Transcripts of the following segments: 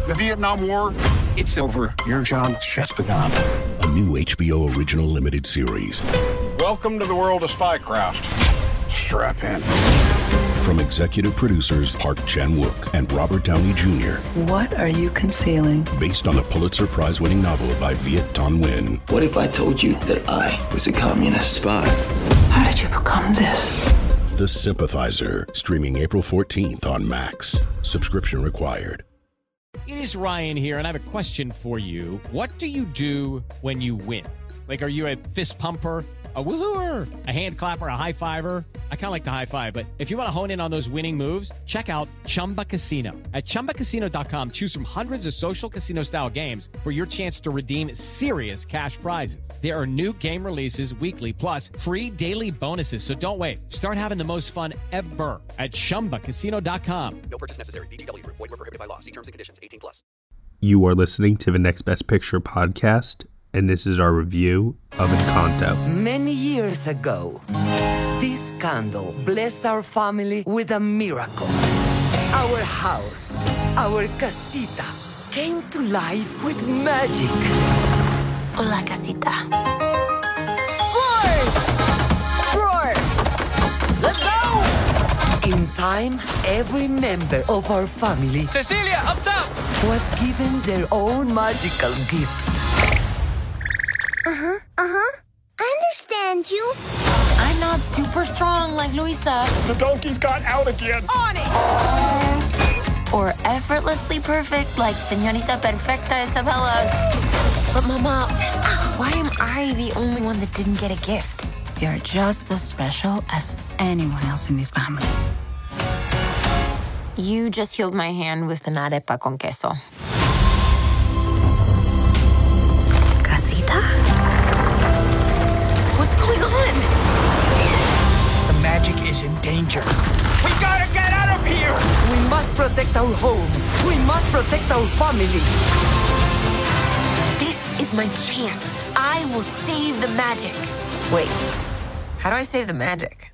The Vietnam War, it's over. Your job just begun. A new HBO original limited series. Welcome to the world of spycraft. Strap in. From executive producers Park Chan-wook and Robert Downey Jr. What are you concealing? Based on the Pulitzer Prize-winning novel by Viet Thanh Nguyen. What if I told you that I was a communist spy? How did you become this? The Sympathizer, streaming April 14th on Max. Subscription required. It is Ryan here, and I have a question for you. What do you do when you win? Like, are you a fist pumper, a woohooer, a hand clapper, a high fiver? I kind of like the high five, but if you want to hone in on those winning moves, check out Chumba Casino. At ChumbaCasino.com, choose from hundreds of social casino-style games for your chance to redeem serious cash prizes. There are new game releases weekly, plus free daily bonuses. So don't wait. Start having the most fun ever at ChumbaCasino.com. No purchase necessary. VGW. Void where prohibited by law. See terms and conditions. 18+. You are listening to the Next Best Picture podcast, and this is our review of Encanto. Many years ago, this candle blessed our family with a miracle. Our house, our casita, came to life with magic. Hola, casita. Floors! Drawers! Let's go! In time, every member of our family, Cecilia, up top! was given their own magical gift. I understand you. I'm not super strong like Luisa. The donkeys got out again. On it! Or effortlessly perfect like Señorita Perfecta Isabella. But Mama, why am I the only one that didn't get a gift? You're just as special as anyone else in this family. You just healed my hand with an arepa con queso. Casita? What's going on? The magic is in danger. We gotta get out of here! We must protect our home. We must protect our family. This is my chance. I will save the magic. Wait, how do I save the magic?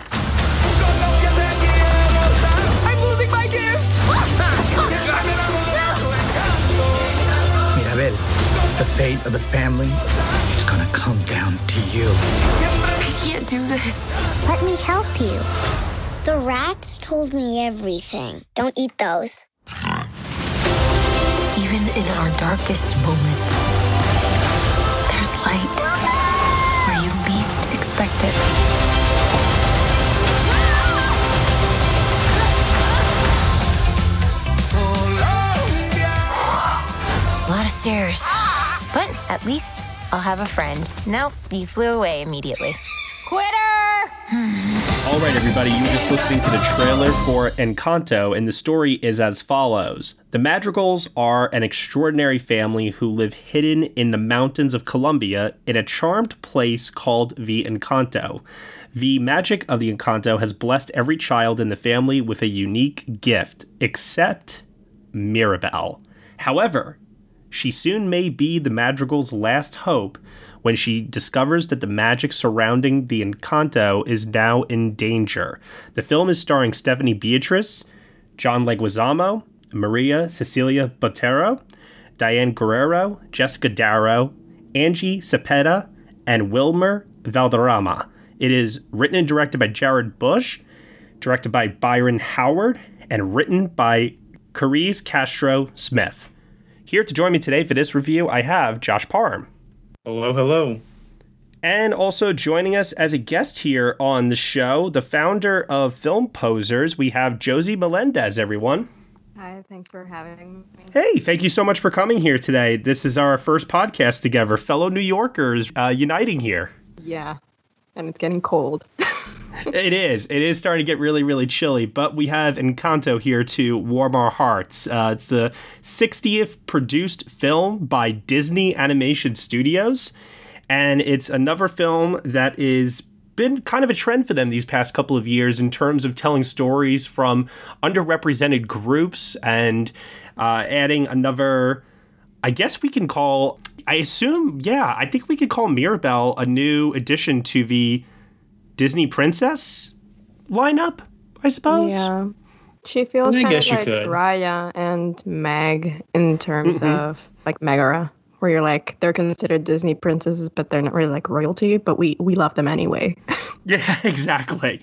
I'm losing my gift! Mirabel, the fate of the family is gonna come down to you. I can't do this. Let me help you. The rats told me everything. Don't eat those. Even in our darkest moments, there's light where you least expect it. A lot of stairs. But at least I'll have a friend. Nope, you flew away immediately. Quitter! All right, everybody, you were just listening to the trailer for Encanto, and the story is as follows. The Madrigals are an extraordinary family who live hidden in the mountains of Colombia in a charmed place called the Encanto. The magic of the Encanto has blessed every child in the family with a unique gift, except Mirabel. However, she soon may be the Madrigal's last hope when she discovers that the magic surrounding the Encanto is now in danger. The film is starring Stephanie Beatriz, John Leguizamo, Maria Cecilia Botero, Diane Guerrero, Jessica Darrow, Angie Cepeda, and Wilmer Valderrama. It is written and directed by Jared Bush, directed by Byron Howard, and written by Carice Castro Smith. Here to join me today for this review, I have Josh Parham. Hello, hello. And also joining us as a guest here on the show, the founder of Film Posers, we have Josie Melendez, everyone. Hi, thanks for having me. Hey, thank you so much for coming here today. This is our first podcast together, fellow New Yorkers uniting here. Yeah, and it's getting cold. It is. It is starting to get really, really chilly, but we have Encanto here to warm our hearts. It's the 60th produced film by Disney Animation Studios, and it's another film that is been kind of a trend for them these past couple of years in terms of telling stories from underrepresented groups and adding another, I guess we can call, I think we could call Mirabel a new addition to the Disney princess lineup, I suppose. Yeah. She feels I kind guess of you like could. Raya and Meg in terms of like Megara, where you're like they're considered Disney princesses, but they're not really like royalty, but we love them anyway. Yeah, exactly.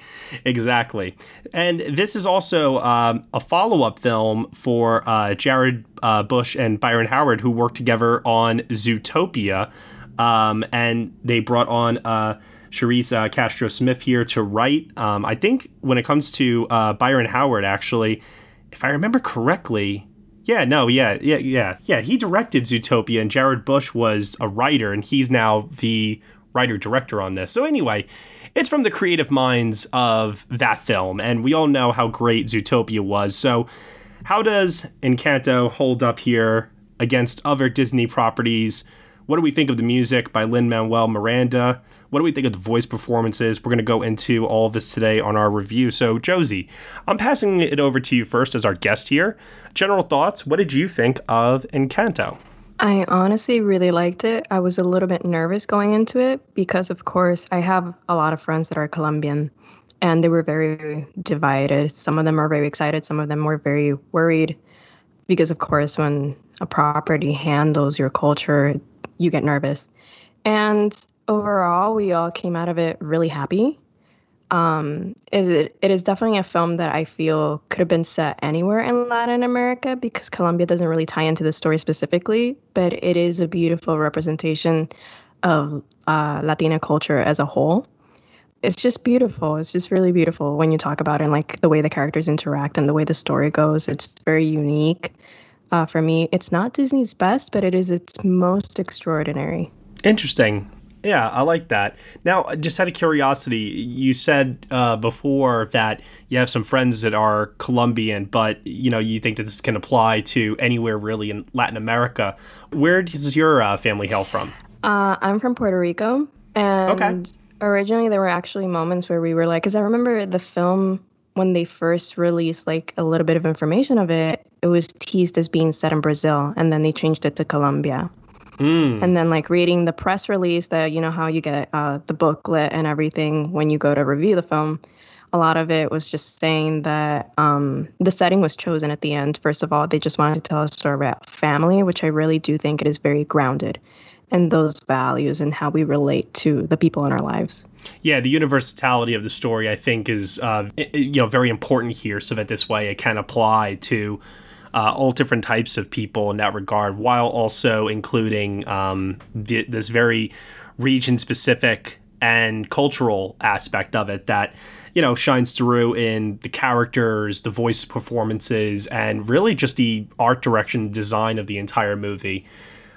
And this is also a follow-up film for Jared Bush and Byron Howard, who worked together on Zootopia, and they brought on Charisse Castro-Smith here to write. I think when it comes to Byron Howard, actually, if I remember correctly, he directed Zootopia, and Jared Bush was a writer, and he's now the writer-director on this. So anyway, it's from the creative minds of that film, and we all know how great Zootopia was. So how does Encanto hold up here against other Disney properties? What do we think of the music by Lin-Manuel Miranda? What do we think of the voice performances? We're going to go into all of this today on our review. So, Josie, I'm passing it over to you first as our guest here. General thoughts, what did you think of Encanto? I honestly really liked it. I was a little bit nervous going into it because, of course, I have a lot of friends that are Colombian, and they were very divided. Some of them are very excited. Some of them were very worried because, of course, when a property handles your culture, you get nervous. And overall, we all came out of it really happy. It is definitely a film that I feel could have been set anywhere in Latin America because Colombia doesn't really tie into the story specifically, but it is a beautiful representation of Latina culture as a whole. It's just beautiful. It's just really beautiful when you talk about it and like the way the characters interact and the way the story goes. It's very unique. For me, it's not Disney's best, but it is its most extraordinary. Interesting. Yeah, I like that. Now, just out of curiosity, you said before that you have some friends that are Colombian, but you think that this can apply to anywhere really in Latin America. Where does your family hail from? I'm from Puerto Rico, and originally there were actually moments where we were like, because I remember the film when they first released like a little bit of information of it, it was teased as being set in Brazil, and then they changed it to Colombia. And then like reading the press release that, how you get the booklet and everything when you go to review the film, a lot of it was just saying that the setting was chosen at the end. First of all, they just wanted to tell a story about family, which I really do think it is very grounded in those values and how we relate to the people in our lives. Yeah, the universality of the story, I think, is very important here, so that this way it can apply to all different types of people in that regard, while also including this very region-specific and cultural aspect of it that, shines through in the characters, the voice performances, and really just the art direction design of the entire movie.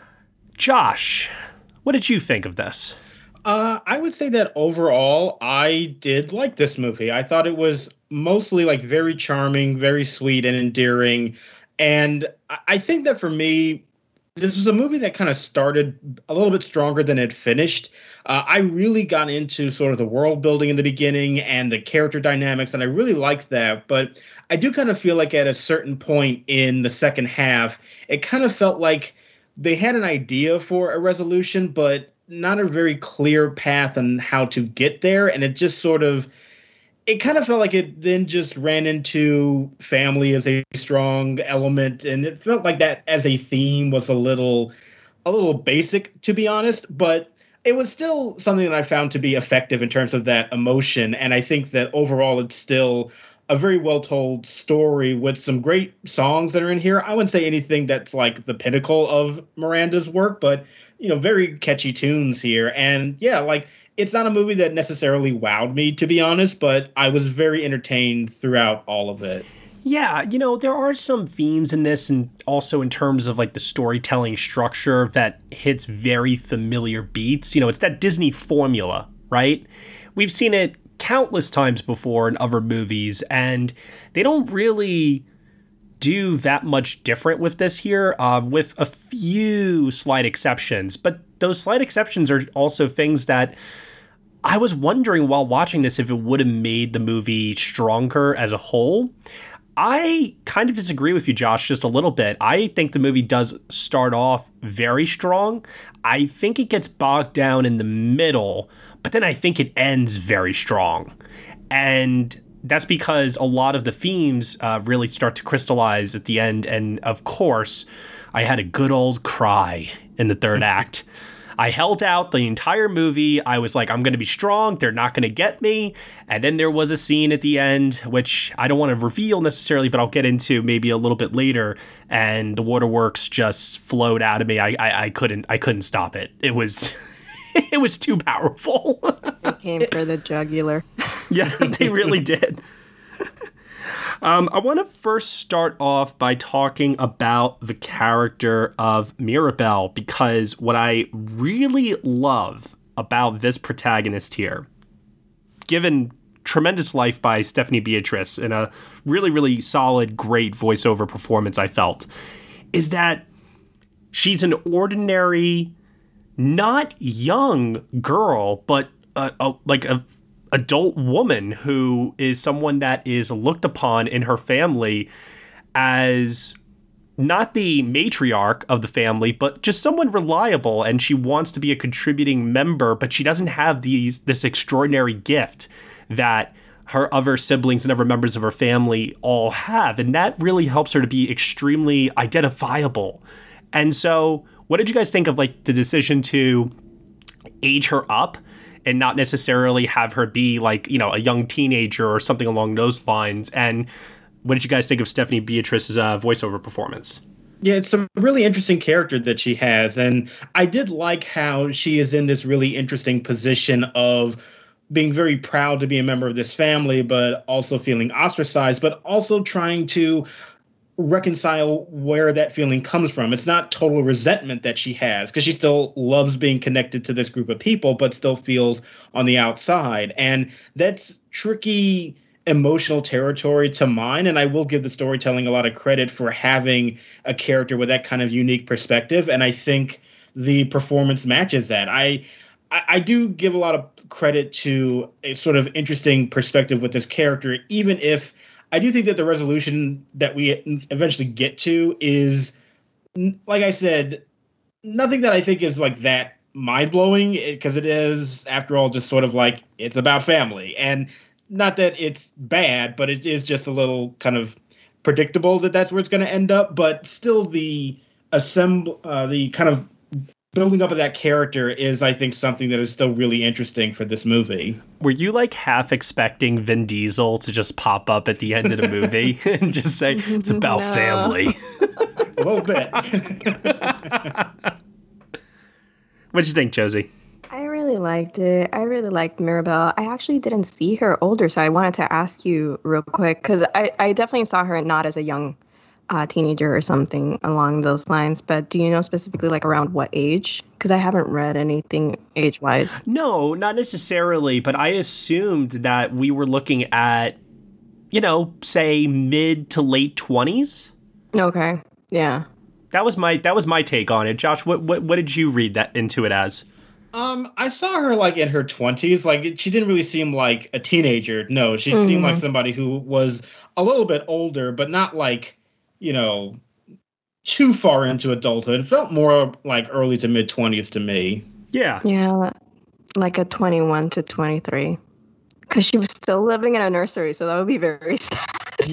Josh, what did you think of this? I would say that overall, I did like this movie. I thought it was mostly like very charming, very sweet and endearing. And I think that for me, this was a movie that kind of started a little bit stronger than it finished. I really got into sort of the world building in the beginning and the character dynamics, and I really liked that. But I do kind of feel like at a certain point in the second half, it kind of felt like they had an idea for a resolution, but not a very clear path on how to get there. And it just it kind of felt like it then just ran into family as a strong element. And it felt like that as a theme was a little basic, to be honest, but it was still something that I found to be effective in terms of that emotion. And I think that overall it's still a very well-told story with some great songs that are in here. I wouldn't say anything that's like the pinnacle of Miranda's work, but, very catchy tunes here. And yeah, like, it's not a movie that necessarily wowed me, to be honest, but I was very entertained throughout all of it. Yeah, there are some themes in this, and also in terms of like the storytelling structure that hits very familiar beats. It's that Disney formula, right? We've seen it countless times before in other movies, and they don't really do that much different with this here, with a few slight exceptions. But those slight exceptions are also things that I was wondering while watching this if it would have made the movie stronger as a whole. I kind of disagree with you, Josh, just a little bit. I think the movie does start off very strong. I think it gets bogged down in the middle, but then I think it ends very strong. And that's because a lot of the themes really start to crystallize at the end. And of course, I had a good old cry in the third act. I held out the entire movie. I was like, I'm going to be strong. They're not going to get me. And then there was a scene at the end, which I don't want to reveal necessarily, but I'll get into maybe a little bit later. And the waterworks just flowed out of me. I couldn't stop it. It was it was too powerful. They came for the jugular. Yeah, they really did. I want to first start off by talking about the character of Mirabel, because what I really love about this protagonist here, given tremendous life by Stephanie Beatrice in a really, really solid, great voiceover performance, I felt, is that she's an ordinary, not young girl, but like a adult woman who is someone that is looked upon in her family as not the matriarch of the family, but just someone reliable, and she wants to be a contributing member, but she doesn't have this extraordinary gift that her other siblings and other members of her family all have, and that really helps her to be extremely identifiable. And so what did you guys think of like the decision to age her up and not necessarily have her be like, you know, a young teenager or something along those lines? And what did you guys think of Stephanie Beatrice's voiceover performance? Yeah, it's a really interesting character that she has. And I did like how she is in this really interesting position of being very proud to be a member of this family, but also feeling ostracized, but also trying to reconcile where that feeling comes from. It's not total resentment that she has, because she still loves being connected to this group of people, but still feels on the outside. And that's tricky emotional territory to mine. And I will give the storytelling a lot of credit for having a character with that kind of unique perspective. And I think the performance matches that. I do give a lot of credit to a sort of interesting perspective with this character, even if I do think that the resolution that we eventually get to is, like I said, nothing that I think is like that mind-blowing, because it is, after all, just sort of like, it's about family. And not that it's bad, but it is just a little kind of predictable that that's where it's going to end up. But still, the kind of building up of that character is, I think, something that is still really interesting for this movie. Were you like half expecting Vin Diesel to just pop up at the end of the movie and just say, it's about family? A little bit. What'd you think, Josie? I really liked it. I really liked Mirabel. I actually didn't see her older, so I wanted to ask you real quick, because I definitely saw her not as a young teenager or something along those lines. But do you know specifically like around what age? Because I haven't read anything age-wise. No, not necessarily, but I assumed that we were looking at, you know, say mid to late 20s. Okay, yeah. That was my take on it. Josh, what did you read that into it as? I saw her like in her 20s. Like, she didn't really seem like a teenager. No, she seemed like somebody who was a little bit older, but not like, you know, too far into adulthood. It felt more like early to mid 20s to me. Yeah. Yeah, like a 21 to 23. Because she was still living in a nursery, so that would be very sad.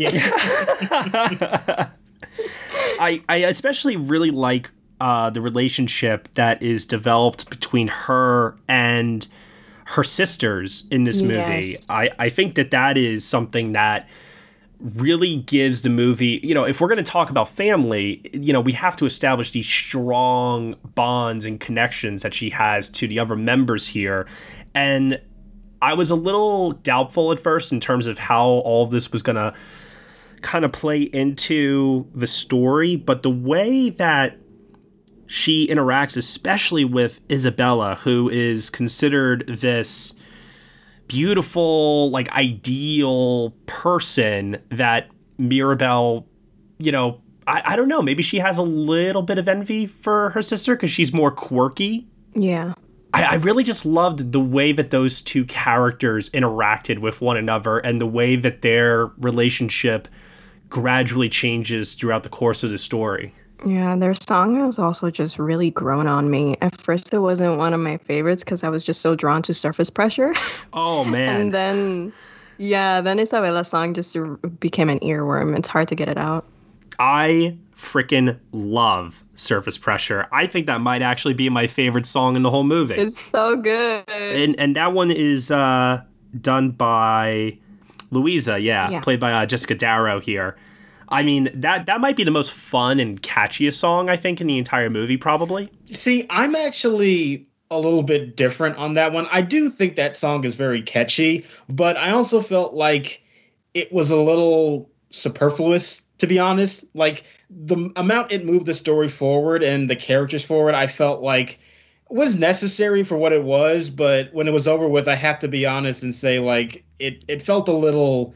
Yeah. I especially really like the relationship that is developed between her and her sisters in this movie. Yes. I think that is something that really gives the movie, you know, if we're going to talk about family, you know, we have to establish these strong bonds and connections that she has to the other members here. And I was a little doubtful at first in terms of how all of this was going to kind of play into the story, but the way that she interacts, especially with Isabella, who is considered this beautiful, like, ideal person that Mirabel, you know, I don't know, maybe she has a little bit of envy for her sister because she's more quirky. Yeah. I really just loved the way that those two characters interacted with one another and the way that their relationship gradually changes throughout the course of the story. Yeah, their song has also just really grown on me. At first, it wasn't one of my favorites because I was just so drawn to Surface Pressure. Oh, man. And then Yeah, then Isabella's song just became an earworm. It's hard to get it out. I freaking love Surface Pressure. I think that might actually be my favorite song in the whole movie. It's so good. And that one is done by Louisa, played by Jessica Darrow here. I mean, that might be the most fun and catchiest song, I think, in the entire movie, probably. See, I'm actually a little bit different on that one. I do think that song is very catchy, but I also felt like it was a little superfluous, to be honest. Like, the amount it moved the story forward and the characters forward, I felt like was necessary for what it was, but when it was over with, I have to be honest and say, like, it felt a little...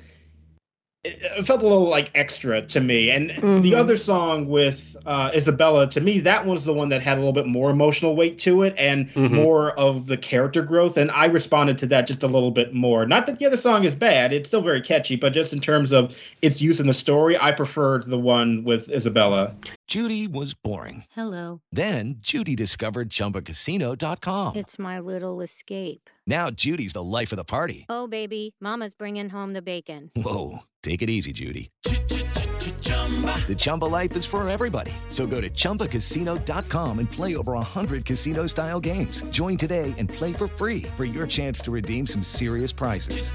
It felt a little like extra to me. And the other song with Isabella, to me, that was the one that had a little bit more emotional weight to it and more of the character growth. And I responded to that just a little bit more. Not that the other song is bad. It's still very catchy. But just in terms of its use in the story, I preferred the one with Isabella. Judy was boring. Hello. Then Judy discovered ChumbaCasino.com. It's my little escape. Now Judy's the life of the party. Oh, baby, mama's bringing home the bacon. Whoa, take it easy, Judy. The Chumba life is for everybody. So go to ChumbaCasino.com and play over 100 casino-style games. Join today and play for free for your chance to redeem some serious prizes.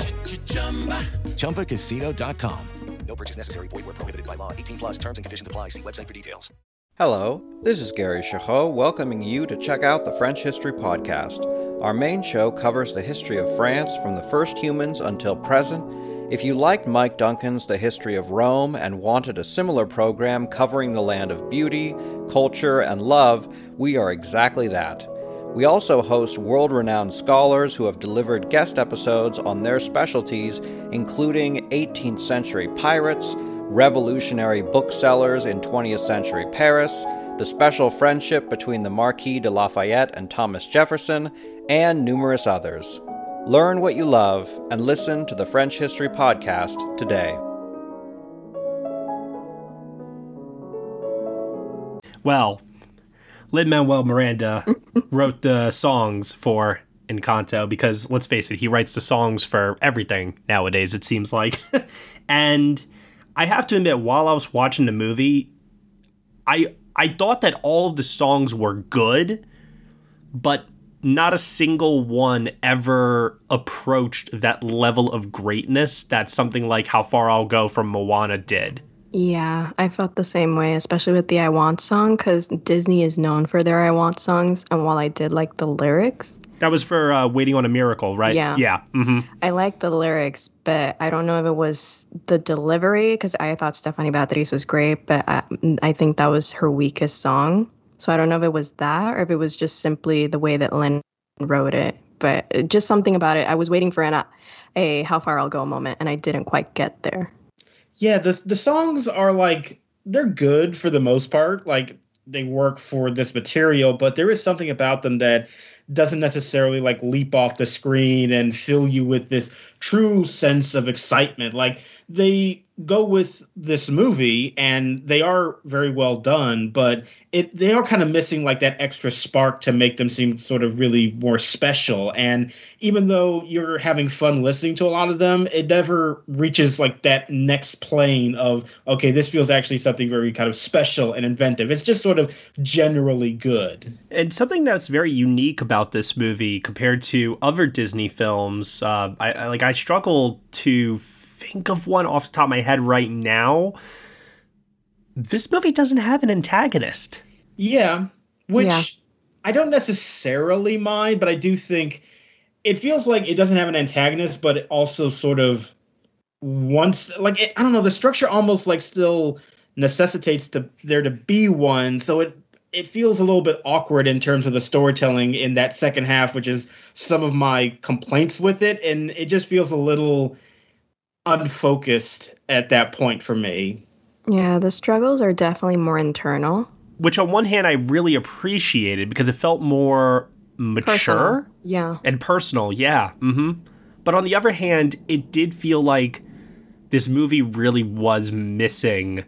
ChumbaCasino.com. No purchase necessary. Void where prohibited by law. 18 plus terms and conditions apply. See website for details. Hello, this is Gary Chahot welcoming you to check out the French History Podcast. Our main show covers the history of France from the first humans until present. If you liked Mike Duncan's The History of Rome and wanted a similar program covering the land of beauty, culture, and love, we are exactly that. We also host world-renowned scholars who have delivered guest episodes on their specialties, including 18th century pirates, revolutionary booksellers in 20th century Paris, the special friendship between the Marquis de Lafayette and Thomas Jefferson, and numerous others. Learn what you love and listen to the French History Podcast today. Well, Lin-Manuel Miranda wrote the songs for Encanto because, let's face it, he writes the songs for everything nowadays, it seems like. And I have to admit, while I was watching the movie, I thought that all of the songs were good, but not a single one ever approached that level of greatness that something like How Far I'll Go from Moana did. Yeah, I felt the same way, especially with the I Want song, because Disney is known for their I Want songs, and while I did like the lyrics... That was for Waiting on a Miracle, right? Yeah. Yeah. Mm-hmm. I like the lyrics, but I don't know if it was the delivery, because I thought Stephanie Beatriz was great, but I think that was her weakest song. So I don't know if it was that, or if it was just simply the way that Lin wrote it. But just something about it. I was waiting for a How Far I'll Go moment, and I didn't quite get there. Yeah, the songs are like, they're good for the most part. Like, they work for this material, but there is something about them that doesn't necessarily like leap off the screen and fill you with this true sense of excitement. Like, they go with this movie and they are very well done, but they are kind of missing like that extra spark to make them seem sort of really more special. And even though you're having fun listening to a lot of them, it never reaches like that next plane of, okay, this feels actually something very kind of special and inventive. It's just sort of generally good. And something that's very unique about this movie compared to other Disney films, I struggle to think of one off the top of my head right now. This movie doesn't have an antagonist. Yeah, which I don't necessarily mind, but I do think it feels like it doesn't have an antagonist, but it also sort of wants, like, I don't know, the structure almost like still necessitates there to be one. So it feels a little bit awkward in terms of the storytelling in that second half, which is some of my complaints with it. And it just feels a little unfocused at that point for me. Yeah, the struggles are definitely more internal. Which on one hand I really appreciated because it felt more mature. Personal. Yeah. And personal, yeah. Mm-hmm. But on the other hand, it did feel like this movie really was missing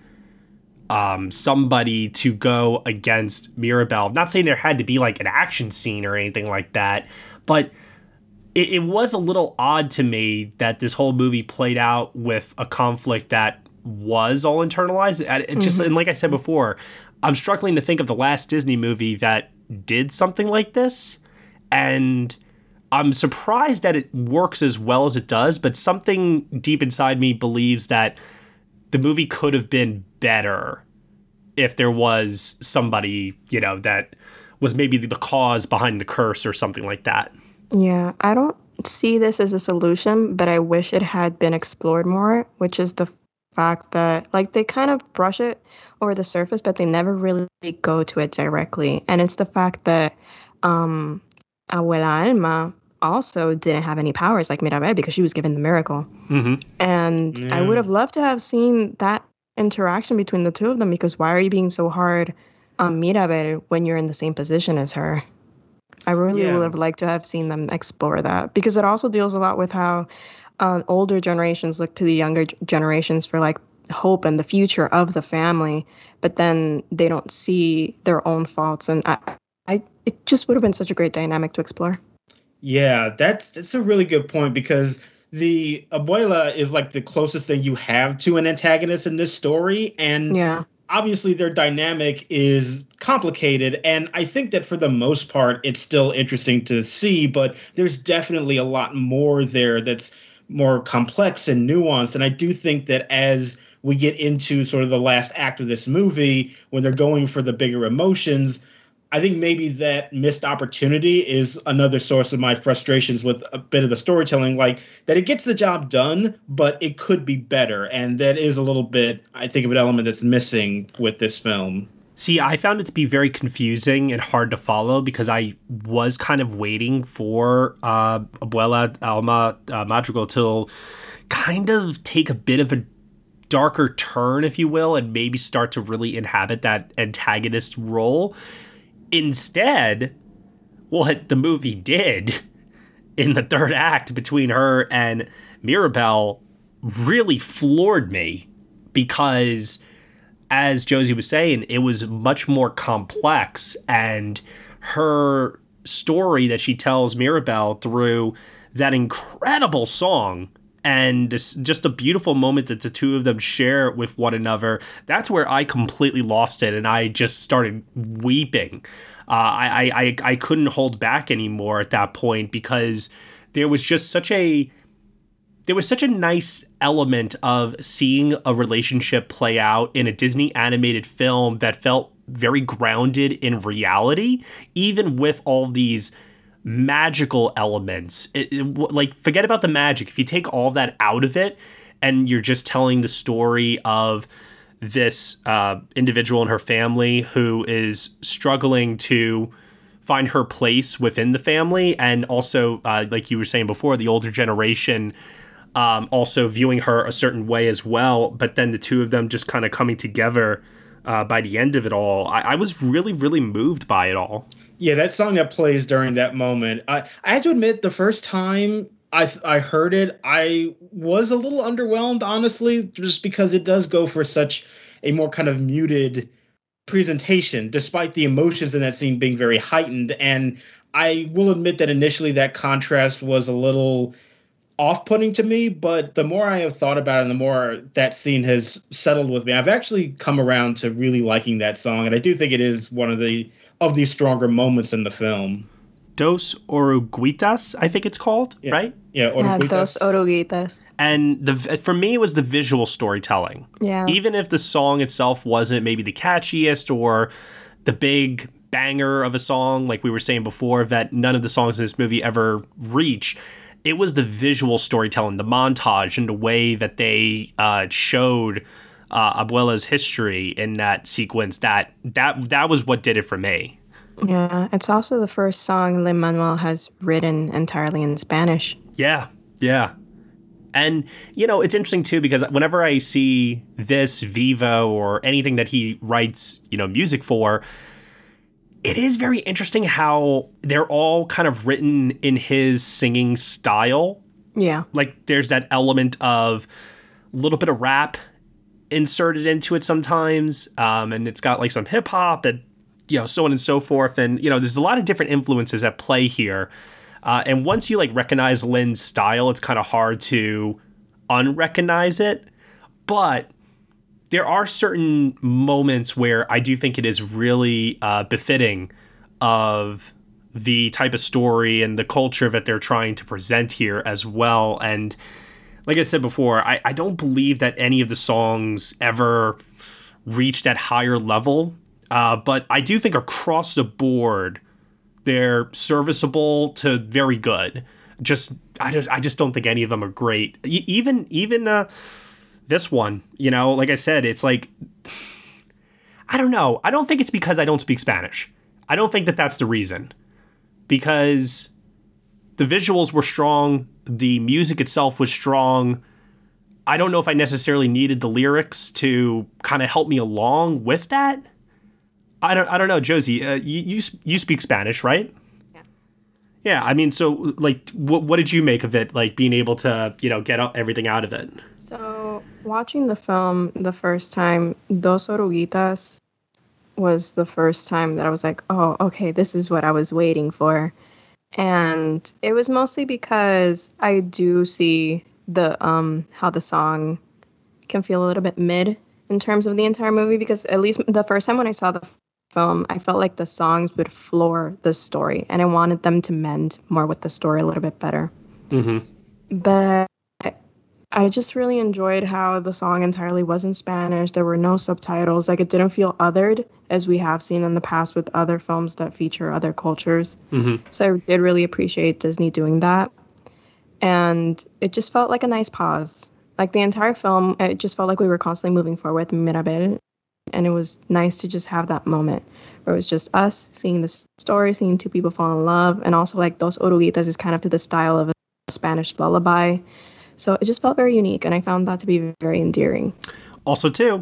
somebody to go against Mirabel. Not saying there had to be like an action scene or anything like that, but it was a little odd to me that this whole movie played out with a conflict that was all internalized. It just, and like I said before, I'm struggling to think of the last Disney movie that did something like this. And I'm surprised that it works as well as it does, but something deep inside me believes that the movie could have been better if there was somebody, you know, that was maybe the cause behind the curse or something like that. Yeah, I don't see this as a solution, but I wish it had been explored more, which is the fact that, like, they kind of brush it over the surface, but they never really go to it directly. And it's the fact that Abuela Alma also didn't have any powers like Mirabel because she was given the miracle. And I would have loved to have seen that interaction between the two of them, because why are you being so hard on Mirabel when you're in the same position as her? I really would have liked to have seen them explore that, because it also deals a lot with how older generations look to the younger generations for like hope and the future of the family, but then they don't see their own faults. And it just would have been such a great dynamic to explore. Yeah, that's a really good point, because the Abuela is like the closest thing you have to an antagonist in this story. And obviously their dynamic is complicated. And I think that for the most part, it's still interesting to see, but there's definitely a lot more there that's more complex and nuanced. And I do think that as we get into sort of the last act of this movie, when they're going for the bigger emotions, I think maybe that missed opportunity is another source of my frustrations with a bit of the storytelling, like that it gets the job done, but it could be better. And that is a little bit, I think, of an element that's missing with this film. See, I found it to be very confusing and hard to follow, because I was kind of waiting for Abuela Alma Madrigal to kind of take a bit of a darker turn, if you will, and maybe start to really inhabit that antagonist role. Instead, what the movie did in the third act between her and Mirabel really floored me, because, as Josie was saying, it was much more complex, and her story that she tells Mirabel through that incredible song and this, just a beautiful moment that the two of them share with one another, that's where I completely lost it, and I just started weeping. I couldn't hold back anymore at that point, because there was just such a nice element of seeing a relationship play out in a Disney animated film that felt very grounded in reality, even with all these magical elements. Like, forget about the magic. If you take all that out of it and you're just telling the story of this individual and her family who is struggling to find her place within the family, and also, like you were saying before, the older generation also viewing her a certain way as well, but then the two of them just kind of coming together by the end of it all, I was really, really moved by it all. Yeah, that song that plays during that moment, I have to admit, the first time I heard it, I was a little underwhelmed, honestly, just because it does go for such a more kind of muted presentation, despite the emotions in that scene being very heightened. And I will admit that initially that contrast was a little off-putting to me, but the more I have thought about it and the more that scene has settled with me, I've actually come around to really liking that song. And I do think it is one of these stronger moments in the film. Dos Oruguitas, I think it's called, right? Yeah, Oruguitas. Dos Oruguitas. And for me, it was the visual storytelling. Yeah. Even if the song itself wasn't maybe the catchiest or the big banger of a song, like we were saying before, that none of the songs in this movie ever reach, it was the visual storytelling, the montage, and the way that they showed Abuela's history in that sequence, that was what did it for me. Yeah, it's also the first song Lin-Manuel has written entirely in Spanish. Yeah. And, you know, it's interesting, too, because whenever I see this, Vivo, or anything that he writes, you know, music for, it is very interesting how they're all kind of written in his singing style. Yeah. Like, there's that element of a little bit of rap inserted into it sometimes, and it's got, like, some hip-hop and, you know, so on and so forth. And, you know, there's a lot of different influences at play here. And once you like recognize Lin's style, it's kind of hard to unrecognize it. But there are certain moments where I do think it is really befitting of the type of story and the culture that they're trying to present here as well. And like I said before, I don't believe that any of the songs ever reached that higher level. But I do think across the board, they're serviceable to very good. I just don't think any of them are great. Even this one, you know, like I said, it's like, I don't know. I don't think it's because I don't speak Spanish. I don't think that that's the reason. Because the visuals were strong. The music itself was strong. I don't know if I necessarily needed the lyrics to kind of help me along with that. I don't know, Josie. You speak Spanish, right? Yeah. Yeah. I mean, so like, what did you make of it? Like being able to, you know, get everything out of it. So watching the film the first time, Dos Oruguitas was the first time that I was like, oh, okay, this is what I was waiting for. And it was mostly because I do see the how the song can feel a little bit mid in terms of the entire movie, because at least the first time when I saw the film, I felt like the songs would floor the story, and I wanted them to mend more with the story a little bit better. Mm-hmm. But I just really enjoyed how the song entirely was in Spanish. There were no subtitles. Like, it didn't feel othered, as we have seen in the past with other films that feature other cultures. Mm-hmm. So I did really appreciate Disney doing that. And it just felt like a nice pause. Like, the entire film, it just felt like we were constantly moving forward with Mirabel. And it was nice to just have that moment where it was just us seeing the story, seeing two people fall in love. And also, like, Dos Oruguitas is kind of to the style of a Spanish lullaby. So it just felt very unique, and I found that to be very endearing. Also, too,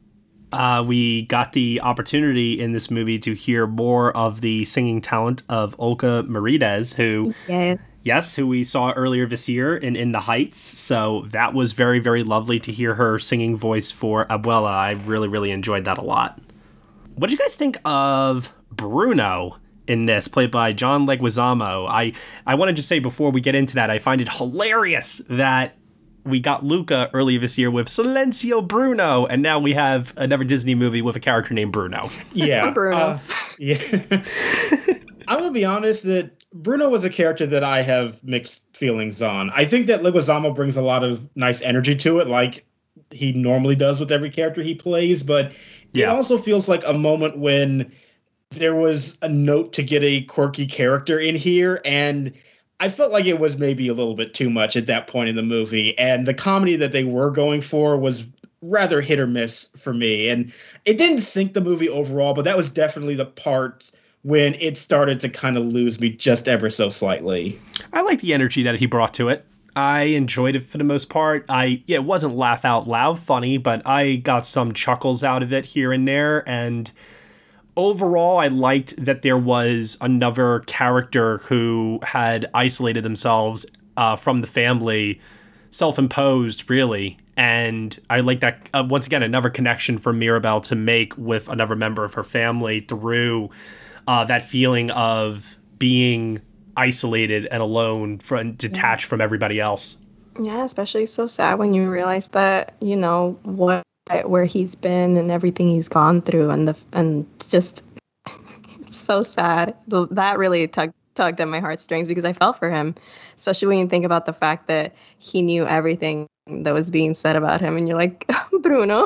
we got the opportunity in this movie to hear more of the singing talent of Olga Merides, who we saw earlier this year in The Heights. So that was very, very lovely to hear her singing voice for Abuela. I really, really enjoyed that a lot. What did you guys think of Bruno in this, played by John Leguizamo? I want to just say before we get into that, I find it hilarious that we got Luca earlier this year with Silencio Bruno, and now we have another Disney movie with a character named Bruno. Yeah. Bruno. Yeah. I'm going to be honest that Bruno was a character that I have mixed feelings on. I think that Leguizamo brings a lot of nice energy to it, like he normally does with every character he plays, but it also feels like a moment when there was a note to get a quirky character in here, and I felt like it was maybe a little bit too much at that point in the movie, and the comedy that they were going for was rather hit or miss for me, and it didn't sink the movie overall, but that was definitely the part when it started to kind of lose me just ever so slightly. I like the energy that he brought to it. I enjoyed it for the most part. It wasn't laugh out loud funny, but I got some chuckles out of it here and there, and overall, I liked that there was another character who had isolated themselves from the family, self-imposed, really. And I like that, once again, another connection for Mirabel to make with another member of her family through that feeling of being isolated and alone, detached from everybody else. Yeah, especially so sad when you realize that, you know, where he's been and everything he's gone through, and just so sad. That really tugged at my heartstrings, because I felt for him, especially when you think about the fact that he knew everything that was being said about him, and you're like, Bruno.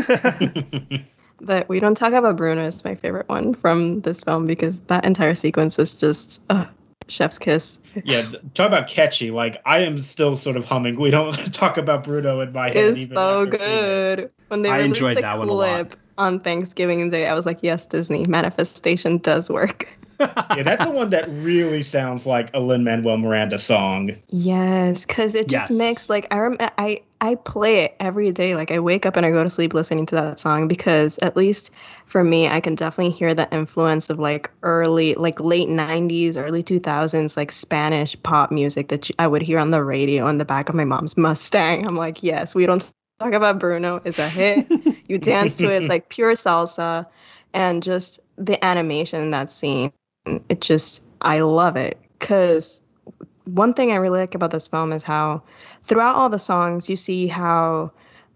But we don't talk about Bruno as my favorite one from this film, because that entire sequence is just chef's kiss. Yeah, talk about catchy. Like, I am still sort of humming. We don't talk about Bruno in my head. It's so good. When they released the clip on Thanksgiving Day, I was like, yes, Disney, manifestation does work. Yeah, that's the one that really sounds like a Lin-Manuel Miranda song. Yes, because it just makes, like, I play it every day. Like, I wake up and I go to sleep listening to that song, because at least for me, I can definitely hear the influence of like late 90s, early 2000s, like Spanish pop music that I would hear on the radio in the back of my mom's Mustang. I'm like, yes, we don't talk about Bruno. It's a hit. You dance to it. It's like pure salsa, and just the animation in that scene. I love it, because one thing I really like about this film is how throughout all the songs, you see how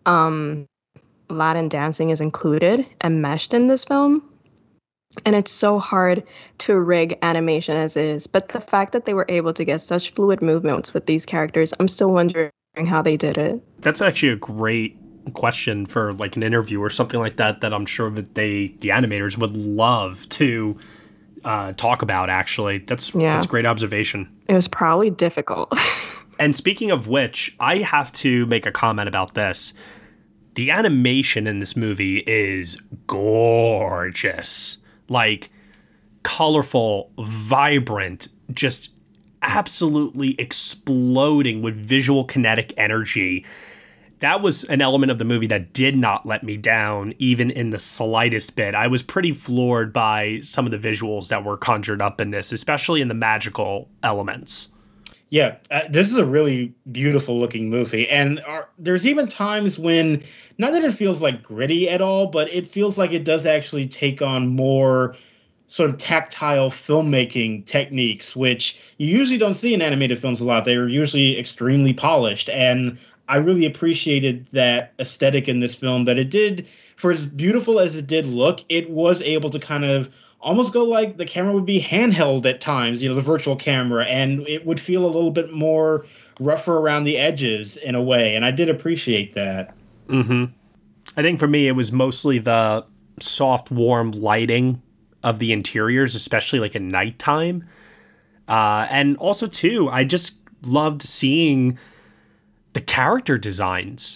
Latin dancing is included and meshed in this film. And it's so hard to rig animation as is. But the fact that they were able to get such fluid movements with these characters, I'm still wondering how they did it. That's actually a great question for like an interview or something like that I'm sure that the animators would love to talk about, actually. That's a great observation. It was probably difficult. And speaking of which, I have to make a comment about this. The animation in this movie is gorgeous. Like, colorful, vibrant, just absolutely exploding with visual kinetic energy. That was an element of the movie that did not let me down, even in the slightest bit. I was pretty floored by some of the visuals that were conjured up in this, especially in the magical elements. Yeah, this is a really beautiful looking movie. And there's even times when, not that it feels like gritty at all, but it feels like it does actually take on more sort of tactile filmmaking techniques, which you usually don't see in animated films a lot. They're usually extremely polished. And I really appreciated that aesthetic in this film, that it did, for as beautiful as it did look, it was able to kind of almost go like the camera would be handheld at times, the virtual camera, and it would feel a little bit more rougher around the edges in a way. And I did appreciate that. Mm-hmm. I think for me, it was mostly the soft, warm lighting of the interiors, especially like at nighttime. And also, too, I just loved seeing the character designs.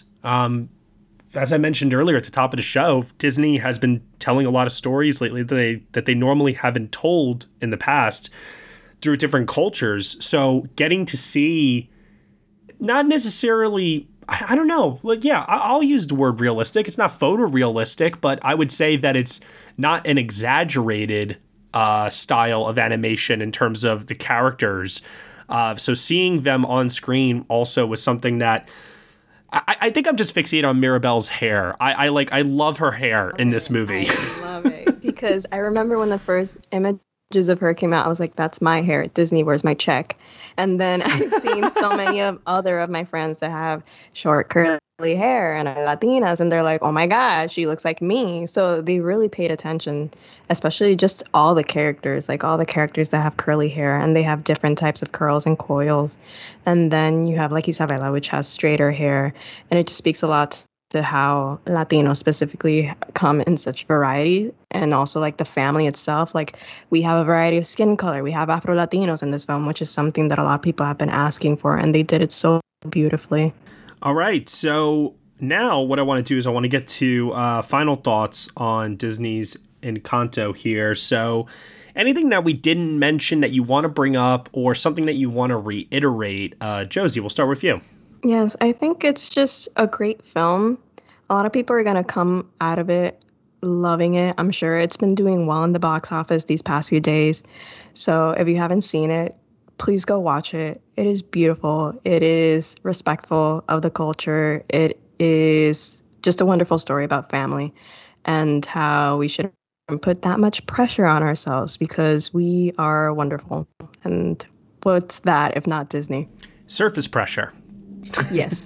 As I mentioned earlier at the top of the show, Disney has been telling a lot of stories lately that they normally haven't told in the past through different cultures. So getting to see, not necessarily, I don't know, like, yeah, I'll use the word realistic. It's not photorealistic, but I would say that it's not an exaggerated style of animation in terms of the characters. So seeing them on screen also was something that I think I'm just fixated on Mirabel's hair. I love her hair in this movie. I love it because I remember when the first images of her came out, I was like, that's my hair at Disney, where's my check? And then I've seen so many of my friends that have short curly hair and are Latinas, and they're like, oh my God, she looks like me. So they really paid attention, especially just all the characters that have curly hair, and they have different types of curls and coils. And then you have like Isabela, which has straighter hair, and it just speaks a lot to how Latinos specifically come in such variety, and also like the family itself. Like, we have a variety of skin color. We have Afro-Latinos in this film, which is something that a lot of people have been asking for, and they did it so beautifully. All right, so now what I want to do is I want to get to final thoughts on Disney's Encanto here. So anything that we didn't mention that you want to bring up, or something that you want to reiterate, Josie, we'll start with you. Yes, I think it's just a great film. A lot of people are going to come out of it loving it. I'm sure it's been doing well in the box office these past few days. So if you haven't seen it, please go watch it. It is beautiful. It is respectful of the culture. It is just a wonderful story about family and how we shouldn't put that much pressure on ourselves because we are wonderful. And what's that if not Disney? Surface pressure. Yes.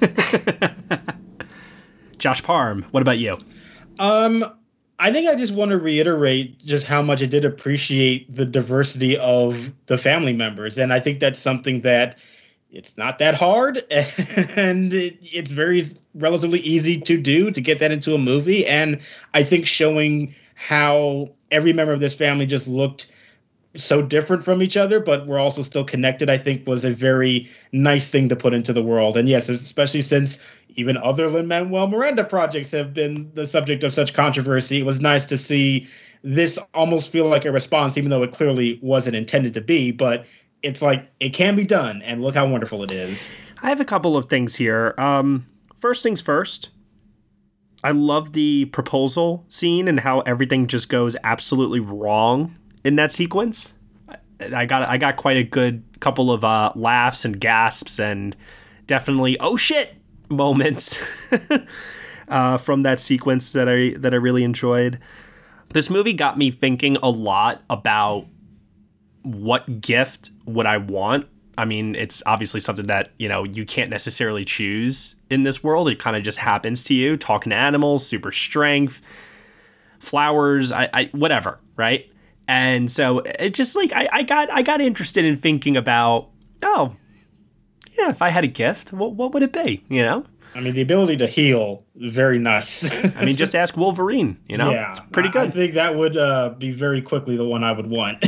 Josh Parham, what about you? I think I just want to reiterate just how much I did appreciate the diversity of the family members. And I think that's something that it's not that hard and it's very relatively easy to do, to get that into a movie. And I think showing how every member of this family just looked so different from each other, but we're also still connected, I think was a very nice thing to put into the world. And yes, especially since even other Lin-Manuel Miranda projects have been the subject of such controversy, it was nice to see this almost feel like a response, even though it clearly wasn't intended to be. But it's like, it can be done, and look how wonderful it is. I have a couple of things here. First things first, I love the proposal scene and how everything just goes absolutely wrong in that sequence. I got quite a good couple of laughs and gasps and definitely oh shit moments from that sequence that I really enjoyed. This movie got me thinking a lot about what gift would I want I mean, it's obviously something that, you can't necessarily choose in this world. It kind of just happens to you. Talking to animals, super strength, flowers, I whatever, right? And so it just like I got interested in thinking about, oh, yeah, if I had a gift, what would it be? I mean, the ability to heal, very nice. I mean, just ask Wolverine. Yeah, it's pretty good. I think that would be very quickly the one I would want.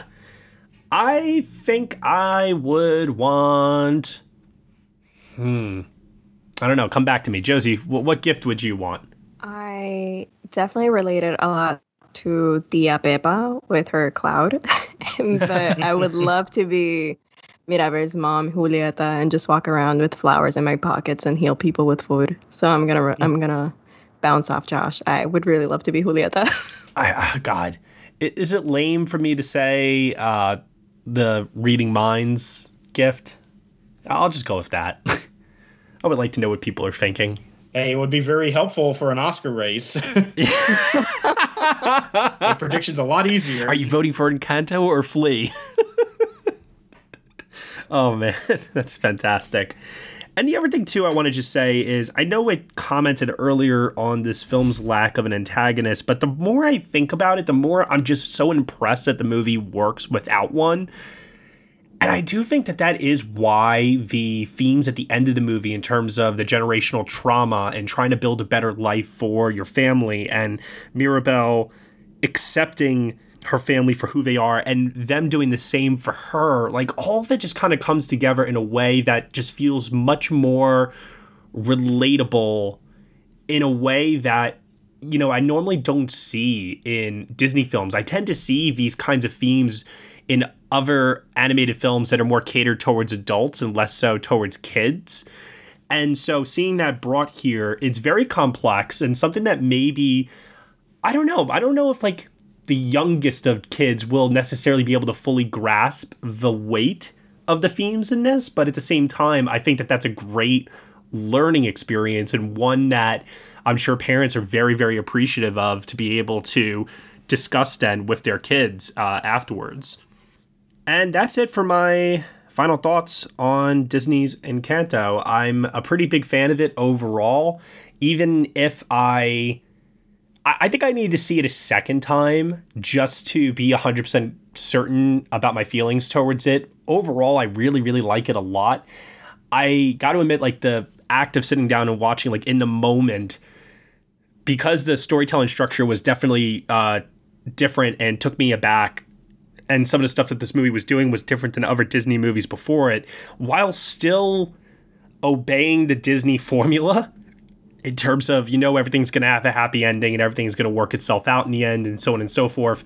I think I would want. I don't know. Come back to me, Josie. What gift would you want? I definitely related a lot to Tia Pepa with her cloud, but I would love to be Miraber's mom, Julieta, and just walk around with flowers in my pockets and heal people with food. So I'm gonna bounce off Josh. I would really love to be Julieta. God, is it lame for me to say the reading minds gift? I'll just go with that. I would like to know what people are thinking. Hey, it would be very helpful for an Oscar race. The prediction's a lot easier. Are you voting for Encanto or Flea? Oh, man, that's fantastic. And the other thing, too, I want to just say is I know I commented earlier on this film's lack of an antagonist, but the more I think about it, the more I'm just so impressed that the movie works without one. And I do think that is why the themes at the end of the movie in terms of the generational trauma and trying to build a better life for your family and Mirabel accepting her family for who they are and them doing the same for her, like all of it just kind of comes together in a way that just feels much more relatable in a way that, I normally don't see in Disney films. I tend to see these kinds of themes in other animated films that are more catered towards adults and less so towards kids. And so seeing that brought here, it's very complex and something that maybe, I don't know if like the youngest of kids will necessarily be able to fully grasp the weight of the themes in this, but at the same time, I think that that's a great learning experience and one that I'm sure parents are very, very appreciative of to be able to discuss then with their kids afterwards. And that's it for my final thoughts on Disney's Encanto. I'm a pretty big fan of it overall, even if I think I need to see it a second time just to be 100% certain about my feelings towards it. Overall, I really, really like it a lot. I got to admit, like the act of sitting down and watching, like in the moment, because the storytelling structure was definitely different and took me aback. And some of the stuff that this movie was doing was different than other Disney movies before it, while still obeying the Disney formula. In terms of, everything's going to have a happy ending and everything's going to work itself out in the end and so on and so forth.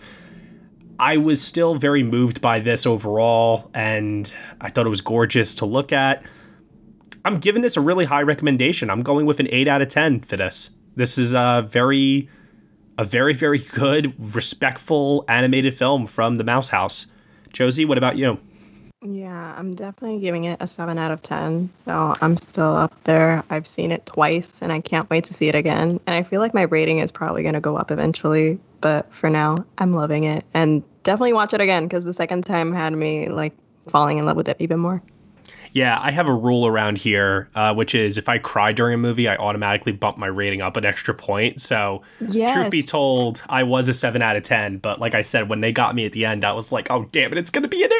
I was still very moved by this overall, and I thought it was gorgeous to look at. I'm giving this a really high recommendation. I'm going with an 8 out of 10 for this. This is a very, very good, respectful animated film from the Mouse House. Josie, what about you? Yeah, I'm definitely giving it a 7 out of 10. So I'm still up there. I've seen it twice and I can't wait to see it again. And I feel like my rating is probably going to go up eventually. But for now, I'm loving it. And definitely watch it again because the second time had me like falling in love with it even more. Yeah, I have a rule around here, which is if I cry during a movie, I automatically bump my rating up an extra point. So Truth be told, I was a 7 out of 10. But like I said, when they got me at the end, I was like, oh, damn it, it's going to be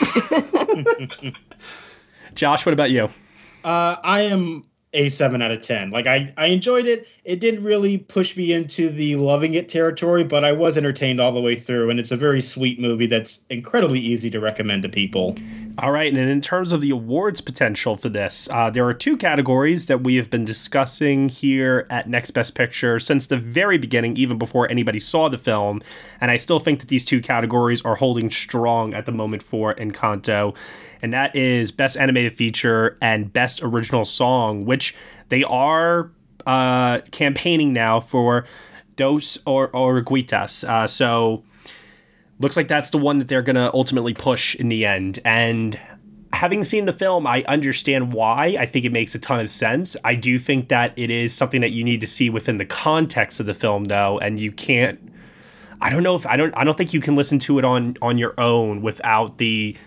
an 8. Josh, what about you? I am a 7 out of 10. Like I enjoyed it. It didn't really push me into the loving it territory, but I was entertained all the way through. And it's a very sweet movie that's incredibly easy to recommend to people. All right, and in terms of the awards potential for this, there are 2 categories that we have been discussing here at Next Best Picture since the very beginning, even before anybody saw the film, and I still think that these 2 categories are holding strong at the moment for Encanto, and that is Best Animated Feature and Best Original Song, which they are campaigning now for Dos Oruguitas, so looks like that's the one that they're going to ultimately push in the end. And having seen the film, I understand why. I think it makes a ton of sense. I do think that it is something that you need to see within the context of the film, though. And you can't, I don't think you can listen to it on your own without the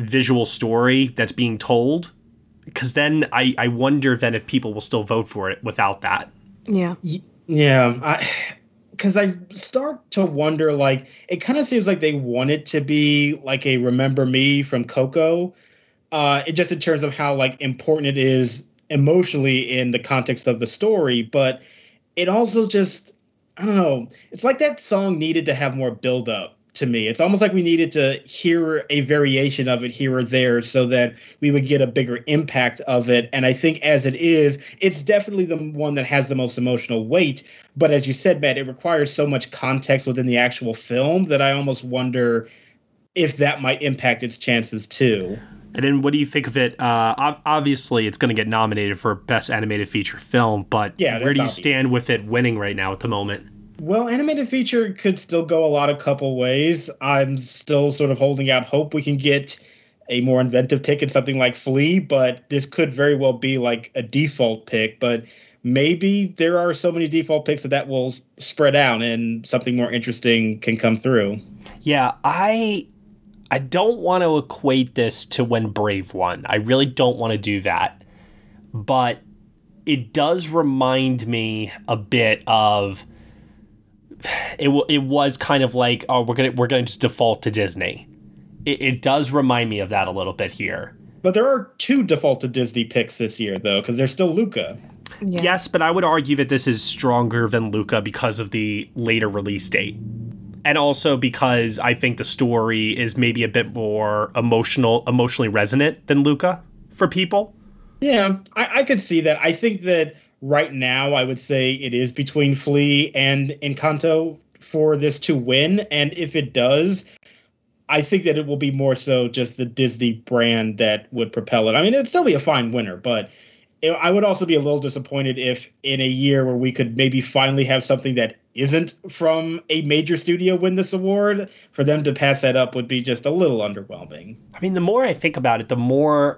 visual story that's being told. Because then I wonder then if people will still vote for it without that. Yeah. Yeah. Because I start to wonder, like, it kind of seems like they want it to be like a Remember Me from Coco. It just in terms of how, like, important it is emotionally in the context of the story. But it also just, I don't know. It's like that song needed to have more build up to me. It's almost like we needed to hear a variation of it here or there so that we would get a bigger impact of it. And I think as it is, it's definitely the one that has the most emotional weight. But as you said, Matt, it requires so much context within the actual film that I almost wonder if that might impact its chances too. And then what do you think of it? Obviously, it's going to get nominated for Best Animated Feature Film, but where do you stand with it winning right now at the moment? Well, animated feature could still go a couple ways. I'm still sort of holding out hope we can get a more inventive pick in something like Flea, but this could very well be like a default pick. But maybe there are so many default picks that will spread out and something more interesting can come through. Yeah, I don't want to equate this to when Brave won. I really don't want to do that. But it does remind me a bit of... It was kind of like, oh, we're gonna just default to Disney. It does remind me of that a little bit here. But there are 2 default to Disney picks this year, though, because there's still Luca. Yeah. Yes, but I would argue that this is stronger than Luca because of the later release date. And also because I think the story is maybe a bit more emotionally resonant than Luca for people. Yeah, I could see that. I think that right now, I would say it is between Flea and Encanto for this to win. And if it does, I think that it will be more so just the Disney brand that would propel it. I mean, it'd still be a fine winner, but I would also be a little disappointed if in a year where we could maybe finally have something that isn't from a major studio win this award, for them to pass that up would be just a little underwhelming. I mean, the more I think about it, the more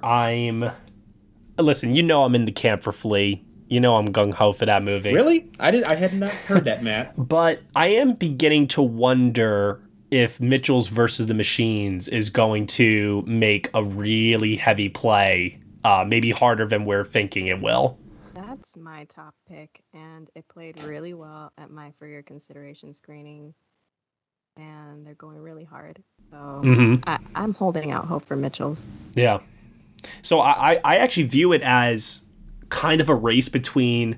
listen, I'm in the camp for Flea. I'm gung-ho for that movie. Really? I had not heard that, Matt. But I am beginning to wonder if Mitchell's versus the Machines is going to make a really heavy play, maybe harder than we're thinking it will. That's my top pick, and it played really well at my For Your Consideration screening, and they're going really hard. So I'm holding out hope for Mitchell's. Yeah. So I actually view it as kind of a race between,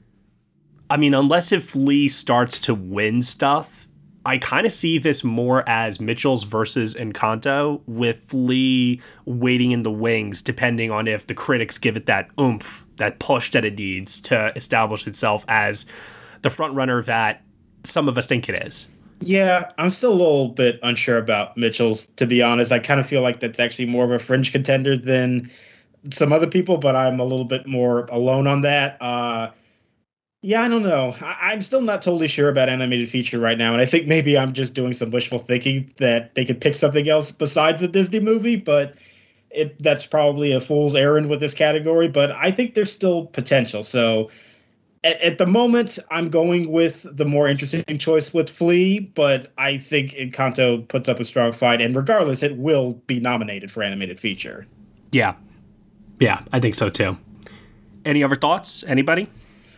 unless if Flea starts to win stuff, I kind of see this more as Mitchell's versus Encanto, with Flea waiting in the wings, depending on if the critics give it that oomph, that push that it needs to establish itself as the front runner that some of us think it is. Yeah, I'm still a little bit unsure about Mitchell's, to be honest. I kind of feel like that's actually more of a fringe contender than some other people, but I'm a little bit more alone on that. Yeah, I don't know. I'm still not totally sure about animated feature right now, and I think maybe I'm just doing some wishful thinking that they could pick something else besides the Disney movie, but that's probably a fool's errand with this category, but I think there's still potential. So at the moment, I'm going with the more interesting choice with Flea, but I think Encanto puts up a strong fight, and regardless, it will be nominated for animated feature. Yeah, I think so too. Any other thoughts? Anybody?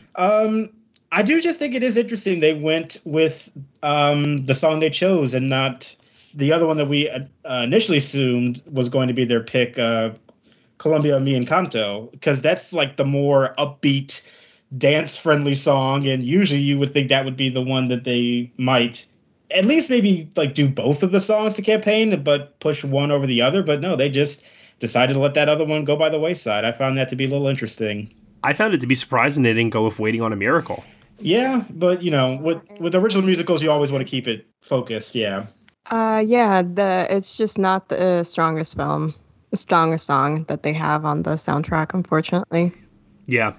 I do just think it is interesting they went with the song they chose and not the other one that we initially assumed was going to be their pick, Colombia Mi Encanto, because that's like the more upbeat, dance-friendly song, and usually you would think that would be the one that they might at least maybe like do both of the songs to campaign, but push one over the other. But no, they just decided to let that other one go by the wayside. I found that to be a little interesting. I found it to be surprising they didn't go with Waiting on a Miracle. Yeah, but with original musicals, you always want to keep it focused. Yeah. It's just not the strongest song that they have on the soundtrack, unfortunately. Yeah.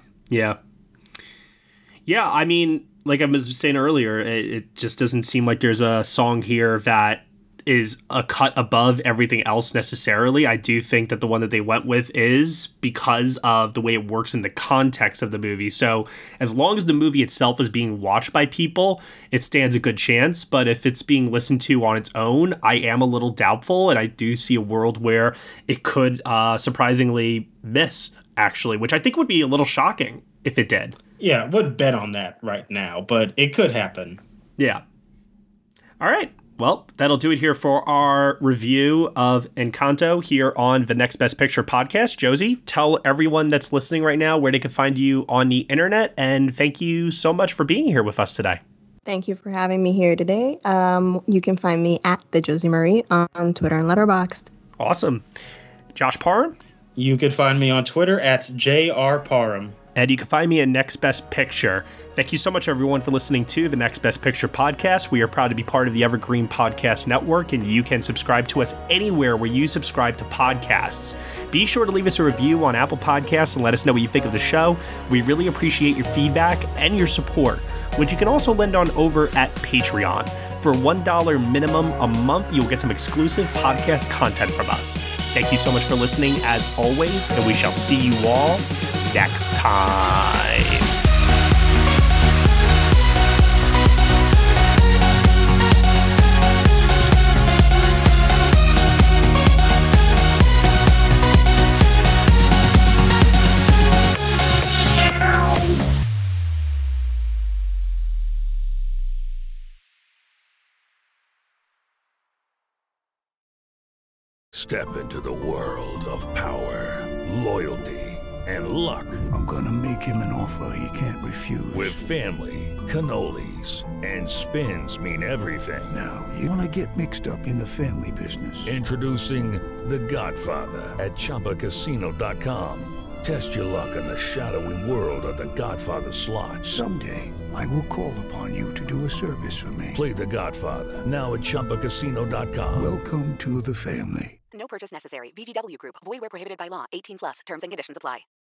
I mean, like I was saying earlier, it just doesn't seem like there's a song here that is a cut above everything else necessarily. I do think that the one that they went with is because of the way it works in the context of the movie. So as long as the movie itself is being watched by people, it stands a good chance. But if it's being listened to on its own, I am a little doubtful. And I do see a world where it could surprisingly miss, actually, which I think would be a little shocking if it did. Yeah, I would bet on that right now, but it could happen. Yeah. All right. Well, that'll do it here for our review of Encanto here on the Next Best Picture podcast. Josie, tell everyone that's listening right now where they can find you on the internet, and thank you so much for being here with us today. Thank you for having me here today. You can find me at the Josie Marie on Twitter and Letterboxd. Awesome. Josh Parham? You could find me on Twitter at JRParham. And you can find me at Next Best Picture. Thank you so much, everyone, for listening to the Next Best Picture podcast. We are proud to be part of the Evergreen Podcast Network, and you can subscribe to us anywhere where you subscribe to podcasts. Be sure to leave us a review on Apple Podcasts and let us know what you think of the show. We really appreciate your feedback and your support, which you can also lend on over at Patreon. For $1 minimum a month, you'll get some exclusive podcast content from us. Thank you so much for listening, as always, and we shall see you all next time. Step into the world of power, loyalty, and luck. I'm gonna make him an offer he can't refuse. With family, cannolis, and spins mean everything. Now, you wanna get mixed up in the family business. Introducing The Godfather at ChumbaCasino.com. Test your luck in the shadowy world of The Godfather slot. Someday, I will call upon you to do a service for me. Play The Godfather, now at ChumbaCasino.com. Welcome to the family. No purchase necessary. VGW Group. Void where prohibited by law. 18+. Terms and conditions apply.